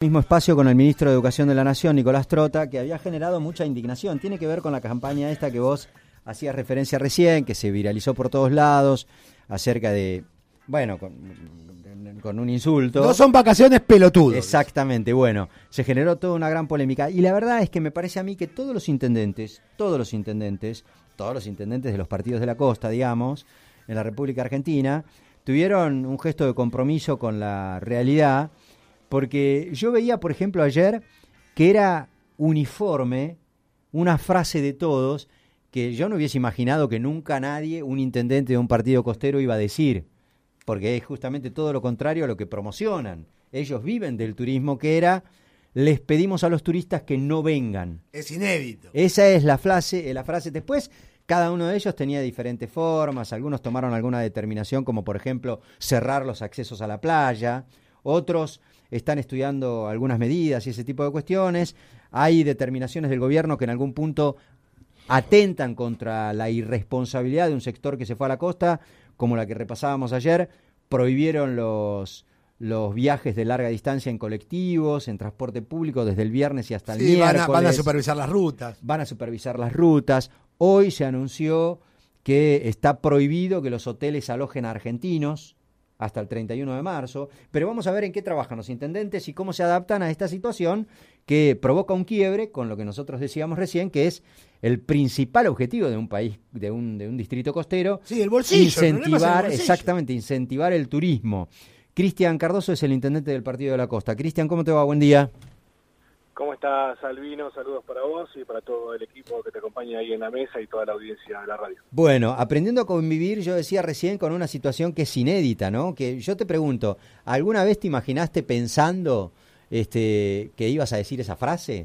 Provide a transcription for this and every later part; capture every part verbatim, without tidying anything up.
Mismo espacio con el ministro de Educación de la Nación, Nicolás Trota, que había generado mucha indignación. Tiene que ver con la campaña esta que vos hacías referencia recién, que se viralizó por todos lados, acerca de, bueno, con, con un insulto. No son vacaciones pelotudos. Exactamente, bueno, se generó toda una gran polémica. Y la verdad es que me parece a mí que todos los intendentes, todos los intendentes, todos los intendentes de los partidos de la costa, digamos, en la República Argentina, tuvieron un gesto de compromiso con la realidad. Porque yo veía, por ejemplo, ayer que era uniforme una frase de todos que yo no hubiese imaginado que nunca nadie, un intendente de un partido costero, iba a decir. Porque es justamente todo lo contrario a lo que promocionan. Ellos viven del turismo, que era, les pedimos a los turistas que no vengan. Es inédito. Esa es la frase, la frase. Después, cada uno de ellos tenía diferentes formas. Algunos tomaron alguna determinación, como por ejemplo cerrar los accesos a la playa. Otros están estudiando algunas medidas y ese tipo de cuestiones. Hay determinaciones del gobierno que en algún punto atentan contra la irresponsabilidad de un sector que se fue a la costa, como la que repasábamos ayer. Prohibieron los, los viajes de larga distancia en colectivos, en transporte público, desde el viernes y hasta el sí, miércoles. Van a, van a supervisar las rutas. Van a supervisar las rutas. Hoy se anunció que está prohibido que los hoteles alojen a argentinos hasta el treinta y uno de marzo, pero vamos a ver en qué trabajan los intendentes y cómo se adaptan a esta situación que provoca un quiebre con lo que nosotros decíamos recién, que es el principal objetivo de un país, de un, de un distrito costero. Sí, el bolsillo. Incentivar, el bolsillo. exactamente, incentivar el turismo. Cristian Cardoso es el intendente del Partido de la Costa. Cristian, ¿cómo te va? Buen día. ¿Cómo estás, Albino? Saludos para vos y para todo el equipo que te acompaña ahí en la mesa y toda la audiencia de la radio. Bueno, aprendiendo a convivir, yo decía recién, con una situación que es inédita, ¿no? Que yo te pregunto, ¿alguna vez te imaginaste pensando este, que ibas a decir esa frase?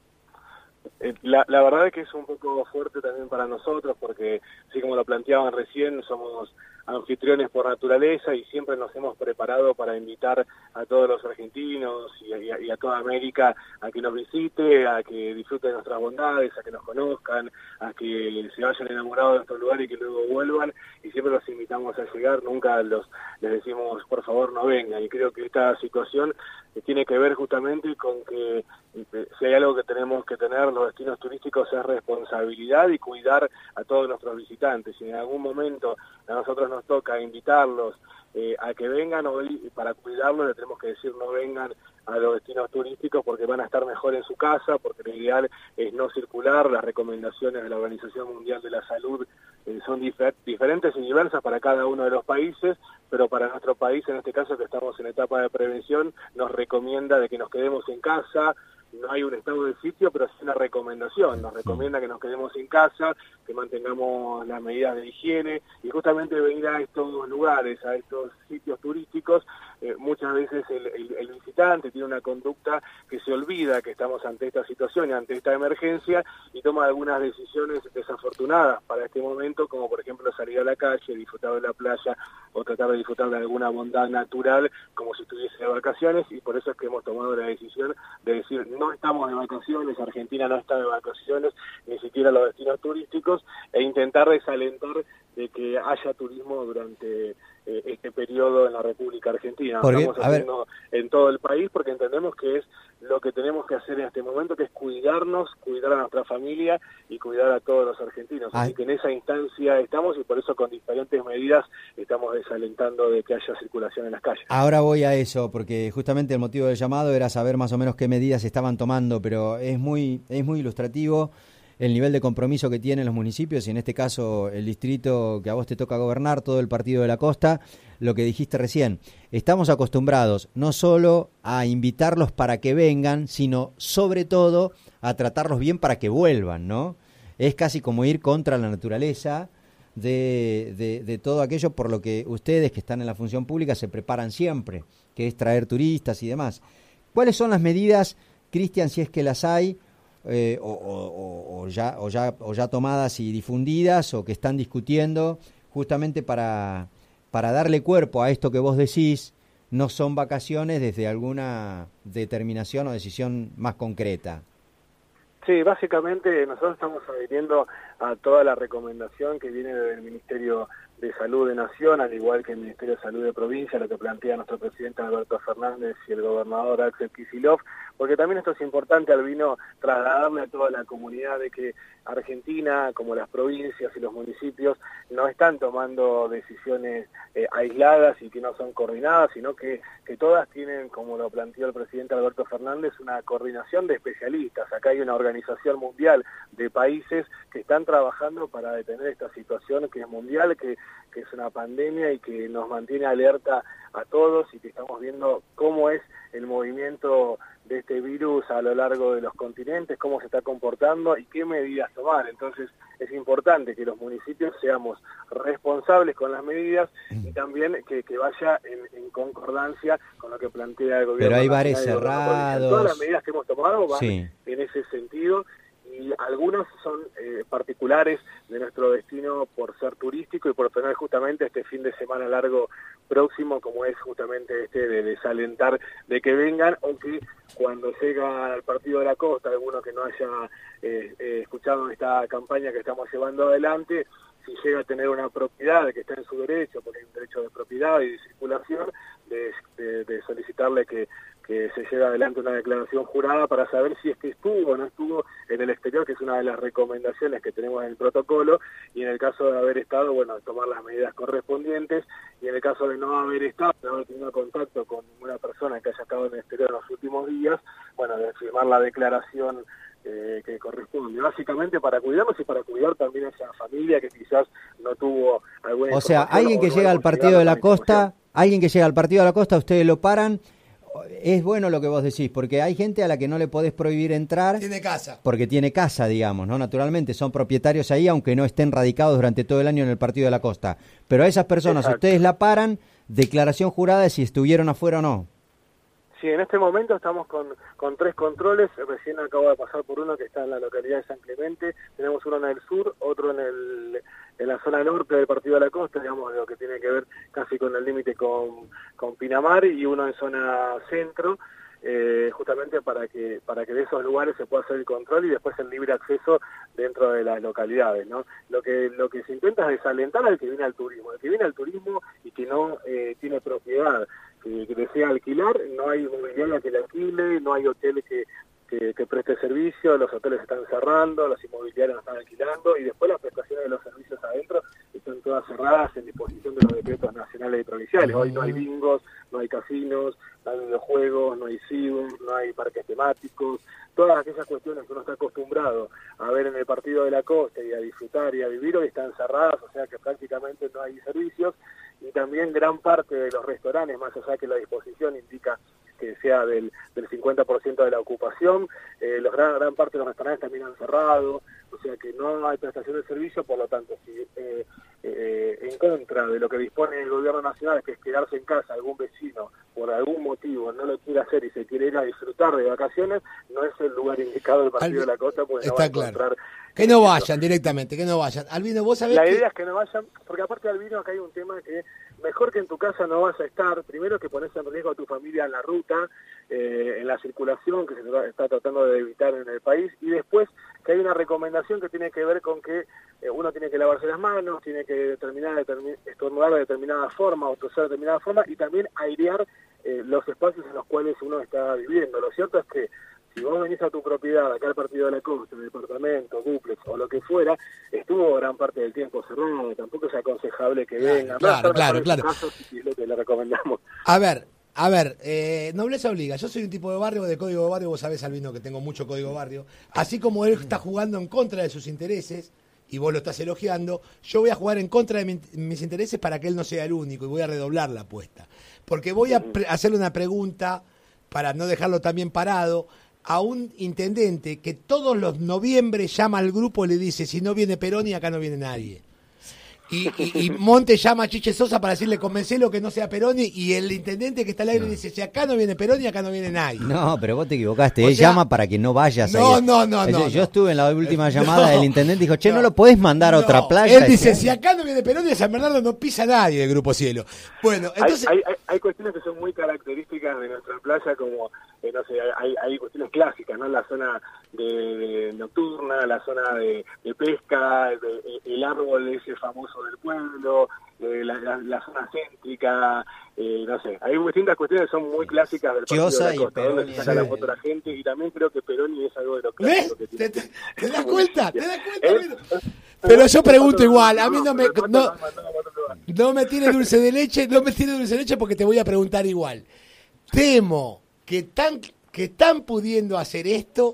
La, la verdad es que es un poco fuerte también para nosotros porque, así como lo planteaban recién, somos anfitriones por naturaleza y siempre nos hemos preparado para invitar a todos los argentinos y a, y a toda América a que nos visite, a que disfruten de nuestras bondades, a que nos conozcan, a que se vayan enamorados de nuestro lugar y que luego vuelvan, y siempre los invitamos a llegar, nunca los les decimos por favor no vengan, y creo que esta situación tiene que ver justamente con que si hay algo que tenemos que tener los destinos turísticos es responsabilidad y cuidar a todos nuestros visitantes. Si en algún momento a nosotros nos toca invitarlos eh, a que vengan, hoy para cuidarlos le tenemos que decir no vengan a los destinos turísticos porque van a estar mejor en su casa, porque lo ideal es no circular. Las recomendaciones de la Organización Mundial de la Salud eh, son difer- diferentes y diversas para cada uno de los países, pero para nuestro país, en este caso que estamos en etapa de prevención, nos recomienda de que nos quedemos en casa. No hay un estado de sitio, pero sí una recomendación. Nos recomienda que nos quedemos en casa, que mantengamos las medidas de higiene, y justamente venir a estos lugares, a estos sitios turísticos, eh, muchas veces el, el, el visitante tiene una conducta que se olvida que estamos ante esta situación y ante esta emergencia y toma algunas decisiones desafortunadas para este momento, como por ejemplo salir a la calle, disfrutar de la playa o tratar de disfrutar de alguna bondad natural como si estuviese de vacaciones, y por eso es que hemos tomado la decisión de decir no estamos de vacaciones, Argentina no está de vacaciones, ni siquiera los destinos turísticos, e intentar desalentar de que haya turismo durante eh, este periodo en la República Argentina. Lo estamos haciendo en todo el país porque entendemos que es lo que tenemos que hacer en este momento, que es cuidarnos, cuidar a nuestra familia y cuidar a todos los argentinos. Ay. Así que en esa instancia estamos y por eso con diferentes medidas estamos desalentando de que haya circulación en las calles. Ahora voy a eso, porque justamente el motivo del llamado era saber más o menos qué medidas estaban tomando, pero es muy, es muy ilustrativo el nivel de compromiso que tienen los municipios y en este caso el distrito que a vos te toca gobernar, todo el Partido de la Costa. Lo que dijiste recién, estamos acostumbrados no solo a invitarlos para que vengan, sino sobre todo a tratarlos bien para que vuelvan, ¿no? Es casi como ir contra la naturaleza de, de, de todo aquello por lo que ustedes que están en la función pública se preparan siempre, que es traer turistas y demás. ¿Cuáles son las medidas, Cristian, si es que las hay, Eh, o, o, o, ya, o, ya, o ya tomadas y difundidas o que están discutiendo justamente para, para darle cuerpo a esto que vos decís, no son vacaciones desde alguna determinación o decisión más concreta? Sí, básicamente nosotros estamos adhiriendo a toda la recomendación que viene del Ministerio de Salud de Nación, al igual que el Ministerio de Salud de Provincia, lo que plantea nuestro presidente Alberto Fernández y el gobernador Axel Kicillof, porque también esto es importante, Albino, trasladarle a toda la comunidad de que Argentina, como las provincias y los municipios, no están tomando decisiones eh, aisladas y que no son coordinadas, sino que, que todas tienen, como lo planteó el presidente Alberto Fernández, una coordinación de especialistas. Acá hay una organización mundial de países que están trabajando para detener esta situación que es mundial, que, que es una pandemia y que nos mantiene alerta a todos, y que estamos viendo cómo es el movimiento de este virus a lo largo de los continentes, cómo se está comportando y qué medidas tomar. Entonces es importante que los municipios seamos responsables con las medidas y también que, que vaya en, en concordancia con lo que plantea el gobierno. Pero hay bares cerrados. Todas las medidas que hemos tomado van sí. en ese sentido, y algunas son eh, particulares de nuestro destino por ser turístico y por tener justamente este fin de semana largo próximo, como es justamente este de desalentar de que vengan, o que cuando llega al partido de la costa, alguno que no haya eh, eh, escuchado esta campaña que estamos llevando adelante, si llega a tener una propiedad que está en su derecho, porque hay un derecho de propiedad y de circulación, de, de, de solicitarle que, que se lleve adelante una declaración jurada para saber si es que estuvo o no estuvo en el exterior, que es una de las recomendaciones que tenemos en el protocolo, y en el caso de haber estado, bueno, tomar las medidas correspondientes, y en el caso de no haber estado, no haber tenido contacto con ninguna persona que haya estado en el exterior en los últimos días, bueno, de firmar la declaración Eh, que corresponde, básicamente para cuidarnos y para cuidar también a esa familia que quizás no tuvo alguna O sea, alguien que llega al partido de la costa, alguien que llega al partido de la costa, ustedes lo paran. Es bueno lo que vos decís, porque hay gente a la que no le podés prohibir entrar. Tiene casa. Porque tiene casa, digamos, ¿no? Naturalmente son propietarios ahí, aunque no estén radicados durante todo el año en el partido de la costa. Pero a esas personas, Exacto. ustedes la paran, declaración jurada de si estuvieron afuera o no. Sí, en este momento estamos con, con tres controles. Recién acabo de pasar por uno que está en la localidad de San Clemente. Tenemos uno en el sur, otro en el en la zona norte del Partido de la Costa, digamos, lo que tiene que ver casi con el límite con, con Pinamar, y uno en zona centro, eh, justamente para que para que de esos lugares se pueda hacer el control y después el libre acceso dentro de las localidades, ¿no? Lo que lo que se intenta es desalentar al que viene al turismo, al que viene al turismo y que no eh, tiene propiedad, que, que desea alquilar, no hay inmobiliaria que le alquile, no hay hotel que, que, que preste servicio, los hoteles están cerrando, los inmobiliarios no están alquilando, y después las prestaciones de los servicios adentro están todas cerradas en disposición de los decretos nacionales y provinciales. Hoy no hay bingos, no hay casinos, no hay videojuegos, no hay cibos, no hay parques temáticos, todas aquellas cuestiones que uno está acostumbrado a ver en el Partido de la Costa y a disfrutar y a vivir hoy están cerradas, o sea que prácticamente no hay servicios, y también gran parte de los restaurantes, más allá que la disposición indica que sea del, del cincuenta por ciento de la ocupación, eh, los gran, gran parte de los restaurantes también han cerrado, o sea que no hay prestación de servicio. Por lo tanto, si eh, eh, en contra de lo que dispone el gobierno nacional, que es quedarse en casa, algún vecino por algún motivo no lo quiere hacer y se quiere ir a disfrutar de vacaciones, no es el lugar indicado del Partido Al... de la Costa, porque está no va a claro. encontrar... Que no vayan directamente, que no vayan. Albino, vos sabés La que... idea es que no vayan, porque aparte, Albino, acá hay un tema que mejor que en tu casa no vas a estar, primero que pones en riesgo a tu familia en la ruta, eh, en la circulación que se está tratando de evitar en el país, y después que hay una recomendación que tiene que ver con que eh, uno tiene que lavarse las manos, tiene que determinar, determin, estornudar de determinada forma o toser de determinada forma, y también airear eh, los espacios en los cuales uno está viviendo. Lo cierto es que si vos venís a tu propiedad, acá al Partido de la Costa, el departamento, duplex o lo que fuera, estuvo gran parte del tiempo cerrado, tampoco es aconsejable que claro, vengan. Claro, no, claro, claro. Casos, y es lo que le recomendamos. A ver, a ver, eh, nobleza obliga. Yo soy un tipo de barrio, de código de barrio, vos sabés, Albino, que tengo mucho código de barrio. Así como él está jugando en contra de sus intereses, y vos lo estás elogiando, yo voy a jugar en contra de mi, mis intereses para que él no sea el único, y voy a redoblar la apuesta. Porque voy a pre- hacerle una pregunta, para no dejarlo también parado, a un intendente que todos los noviembre llama al grupo y le dice: si no viene Peroni, acá no viene nadie. Y, y, y Monte llama a Chiche Sosa para decirle: convencelo que no sea Peroni, y el intendente que está al aire no. dice: si acá no viene Peroni, acá no viene nadie. No, pero vos te equivocaste, o él sea, llama para que no vayas. No, ahí. no, no, yo, no. Yo no. estuve en la última llamada, no, el intendente dijo: che, no, no lo podés mandar a no. otra playa. Él dice: si acá no viene Peroni, a San Bernardo no pisa nadie del Grupo Cielo. Bueno, entonces... Hay, hay, hay cuestiones que son muy características de nuestra playa, como eh, no sé, hay, hay cuestiones clásicas, ¿no? La zona de, de nocturna, la zona de, de pesca, de, el árbol ese famoso del pueblo, eh, la, la, la zona céntrica, eh, no sé, hay distintas cuestiones que son muy clásicas del partido Chiosa de la costa, y donde se saca sí. la foto de la gente, y también creo que Peroni es algo de lo ¿Ves? clásico que ¿Te, tiene. te, te das cuenta? ¿Te das cuenta? ¿Eh? Pero yo pregunto igual, a mí no me... No, no me tiene dulce de leche, no me tiene dulce de leche porque te voy a preguntar igual. Temo que están, que están pudiendo hacer esto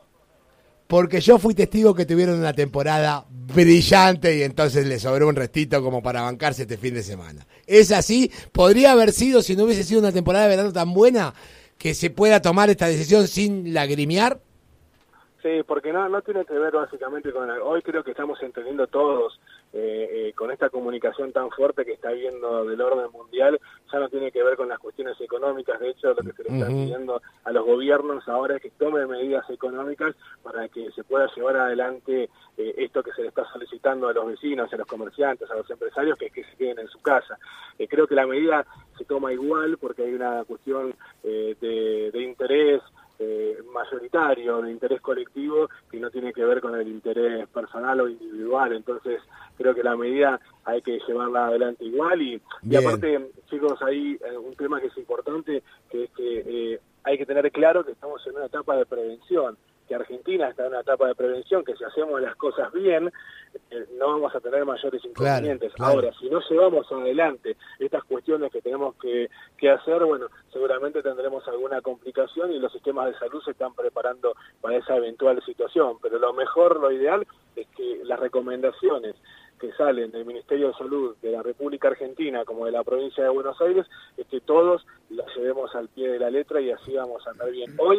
porque yo fui testigo que tuvieron una temporada brillante y entonces les sobró un restito como para bancarse este fin de semana. ¿Es así? ¿Podría haber sido, si no hubiese sido una temporada de verano tan buena, que se pueda tomar esta decisión sin lagrimear? Sí, porque no no tiene que ver básicamente con... Hoy creo que estamos entendiendo todos, eh, eh, con esta comunicación tan fuerte que está habiendo del orden mundial, ya no tiene que ver con las cuestiones económicas. De hecho, lo que se le está Uh-huh. pidiendo a los gobiernos ahora es que tomen medidas económicas para que se pueda llevar adelante eh, esto que se le está solicitando a los vecinos, a los comerciantes, a los empresarios, que es que se queden en su casa. Eh, creo que la medida se toma igual porque hay una cuestión eh, de, de interés Eh, mayoritario, de interés colectivo, que no tiene que ver con el interés personal o individual. Entonces creo que la medida hay que llevarla adelante igual y, y aparte, chicos, hay eh, un tema que es importante, que es que eh, hay que tener claro que estamos en una etapa de prevención, que Argentina está en una etapa de prevención, que si hacemos las cosas bien, eh, no vamos a tener mayores inconvenientes. Claro, claro. Ahora, si no llevamos adelante estas cuestiones que tenemos que, que hacer, bueno, seguramente tendremos alguna complicación y los sistemas de salud se están preparando para esa eventual situación. Pero lo mejor, lo ideal, es que las recomendaciones que salen del Ministerio de Salud de la República Argentina como de la provincia de Buenos Aires, es que todos las llevemos al pie de la letra y así vamos a andar bien. Hoy,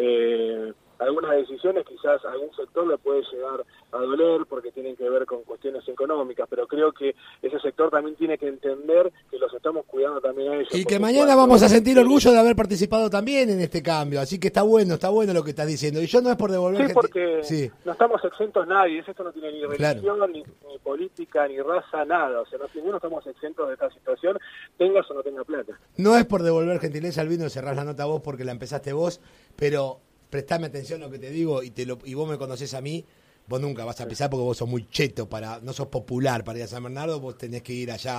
eh, algunas decisiones quizás a algún sector le puede llegar a doler porque tienen que ver con cuestiones económicas, pero creo que ese sector también tiene que entender que los estamos cuidando también a ellos. Y que mañana vamos a sentir orgullo de haber participado también en este cambio, así que está bueno, está bueno lo que estás diciendo. Y yo no es por devolver... Sí, porque sí. no estamos exentos nadie, esto no tiene ni religión, Claro. ni, ni política, ni raza, nada, o sea, no, ninguno estamos exentos de esta situación, tengas o no tenga plata. No es por devolver gentileza al vino, cerrás la nota vos porque la empezaste vos, pero prestame atención a lo que te digo y te lo y vos me conocés a mí, vos nunca vas a pisar porque vos sos muy cheto, para no sos popular para ir a San Bernardo, vos tenés que ir allá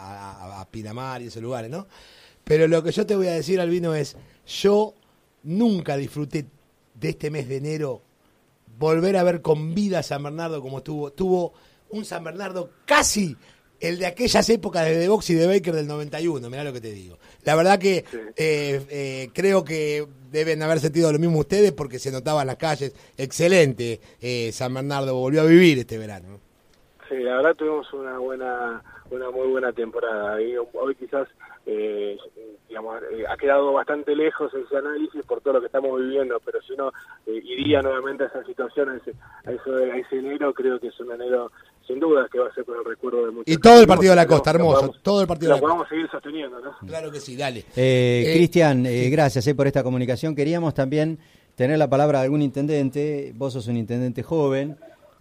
a, a, a Pinamar y esos lugares, ¿no? Pero lo que yo te voy a decir, Albino, es, yo nunca disfruté de este mes de enero volver a ver con vida San Bernardo como tuvo, tuvo un San Bernardo casi el de aquellas épocas de The Box y de Baker del noventa y uno, mirá lo que te digo. La verdad que Sí. eh, eh, creo que deben haber sentido lo mismo ustedes porque se notaba en las calles. Excelente, eh, San Bernardo volvió a vivir este verano. Sí, la verdad tuvimos una buena, una muy buena temporada. Y hoy quizás, eh, digamos, eh, ha quedado bastante lejos ese análisis por todo lo que estamos viviendo, pero si uno eh, iría nuevamente a esa situación, a ese, a, eso, a ese enero, creo que es un enero sin duda que va a ser con el recuerdo de muchos. Y todo el partido de la costa, Lo hermoso, podamos- todo el partido de Lo la podamos seguir sosteniendo, ¿no? Claro que sí, dale. Eh, Eh, Cristian, eh, gracias eh, por esta comunicación. Queríamos también tener la palabra de algún intendente. Vos sos un intendente joven,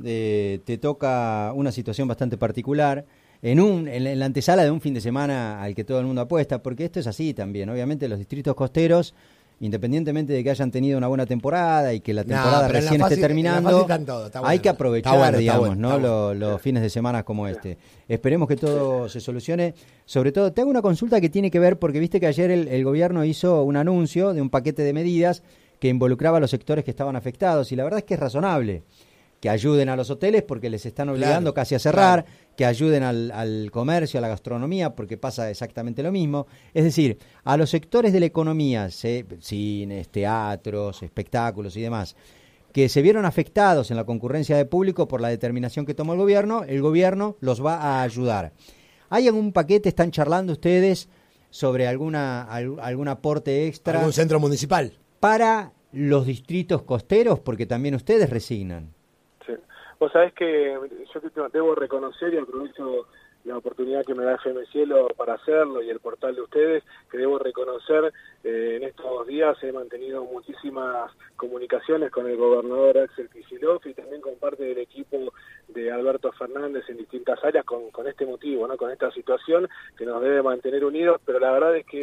eh, te toca una situación bastante particular, en, un, en, la, en la antesala de un fin de semana al que todo el mundo apuesta, porque esto es así también. Obviamente los distritos costeros, independientemente de que hayan tenido una buena temporada y que la No, temporada pero en la recién fase- esté en la terminando, fase están todos, está hay bueno. que aprovechar, Está bueno, está digamos, bueno, ¿no? está Lo- los fines de semana como este. Esperemos que todo se solucione. Sobre todo, te hago una consulta que tiene que ver, porque viste que ayer el, el gobierno hizo un anuncio de un paquete de medidas que involucraba a los sectores que estaban afectados, y la verdad es que es razonable que ayuden a los hoteles porque les están obligando Claro, casi a cerrar, claro. que ayuden al, al comercio, a la gastronomía, porque pasa exactamente lo mismo. Es decir, a los sectores de la economía, se- cines, teatros, espectáculos y demás, que se vieron afectados en la concurrencia de público por la determinación que tomó el gobierno, el gobierno los va a ayudar. ¿Hay algún paquete, están charlando ustedes sobre alguna al- algún aporte extra ¿Algún centro municipal? para los distritos costeros? Porque también ustedes resignan. Sí. Vos sabés que yo te- debo reconocer, y aprovecho la oportunidad que me da F M Cielo para hacerlo y el portal de ustedes, que debo reconocer, eh, en estos días he mantenido muchísimas comunicaciones con el gobernador Axel Kicillof y también con parte del equipo de Alberto Fernández en distintas áreas con, con este motivo, ¿no? Con esta situación que nos debe mantener unidos, pero la verdad es que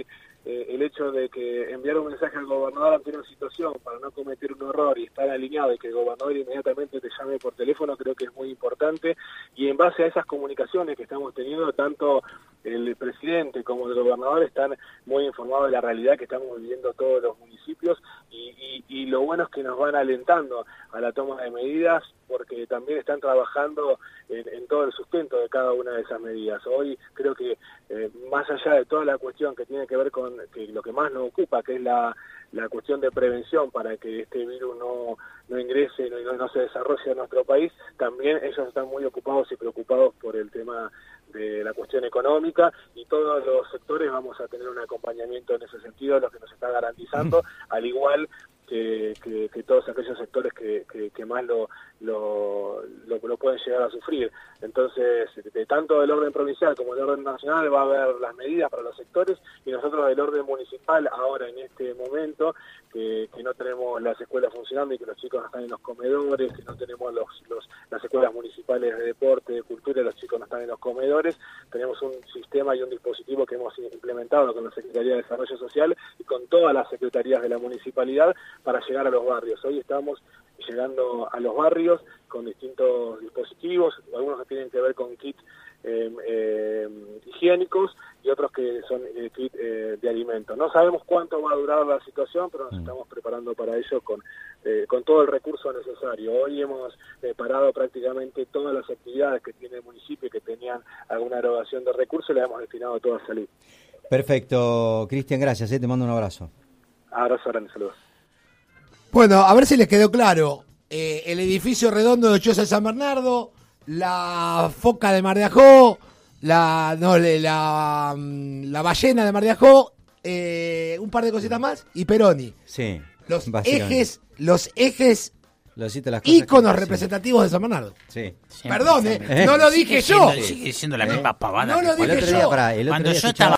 eh, el hecho de que enviar un mensaje al gobernador ante una situación para no cometer un error y estar alineado y que el gobernador inmediatamente te llame por teléfono, creo que es muy importante, y en base a esas comunicaciones que estamos teniendo, tanto el presidente como el gobernador están muy informados de la realidad que estamos viviendo todos los municipios, y, y, y lo bueno es que nos van alentando a la toma de medidas, porque también están trabajando en, en todo el sustento de cada una de esas medidas. Hoy creo que eh, más allá de toda la cuestión que tiene que ver con que lo que más nos ocupa, que es la, la cuestión de prevención para que este virus no, no ingrese, no, no se desarrolle en nuestro país, también ellos están muy ocupados y preocupados por el tema de la cuestión económica, y todos los sectores vamos a tener un acompañamiento en ese sentido, lo que nos está garantizando, al igual que, que, que todos aquellos sectores que, que, que más lo, lo, lo, lo pueden llegar a sufrir. Entonces, de tanto del orden provincial como del orden nacional va a haber las medidas para los sectores, y nosotros del orden municipal, ahora en este momento, que, que no tenemos las escuelas funcionando y que los chicos no están en los comedores, que no tenemos los, los, las escuelas municipales de deporte, de cultura, los chicos no están en los comedores, tenemos un sistema y un dispositivo que hemos implementado con la Secretaría de Desarrollo Social y con todas las secretarías de la municipalidad para llegar a los barrios. Hoy estamos llegando a los barrios con distintos dispositivos, algunos que tienen que ver con kits eh, eh, higiénicos y otros que son eh, kits eh, de alimentos. No sabemos cuánto va a durar la situación, pero nos estamos preparando para ello con, eh, con todo el recurso necesario. Hoy hemos eh, parado prácticamente todas las actividades que tiene el municipio que tenían alguna erogación de recursos, le hemos destinado todo a salud. Perfecto, Cristian, gracias, eh, te mando un abrazo. Abrazo grande, saludos. Bueno, a ver si les quedó claro. Eh, el edificio redondo de Choza de San Bernardo, la foca de Mar de Ajó, la, no, la, la ballena de Mar de Ajó, eh, un par de cositas más, y Peroni. Sí. Los ejes, los ejes Lo cito las cosas íconos que- representativos de San Bernardo. Sí. Perdón, eh, ¿Eh? no lo dije Sigue yo. siendo- Sigue siendo la misma pavada. No que lo cuando dije El otro día, yo. pará, el otro Cuando día yo escuchaba-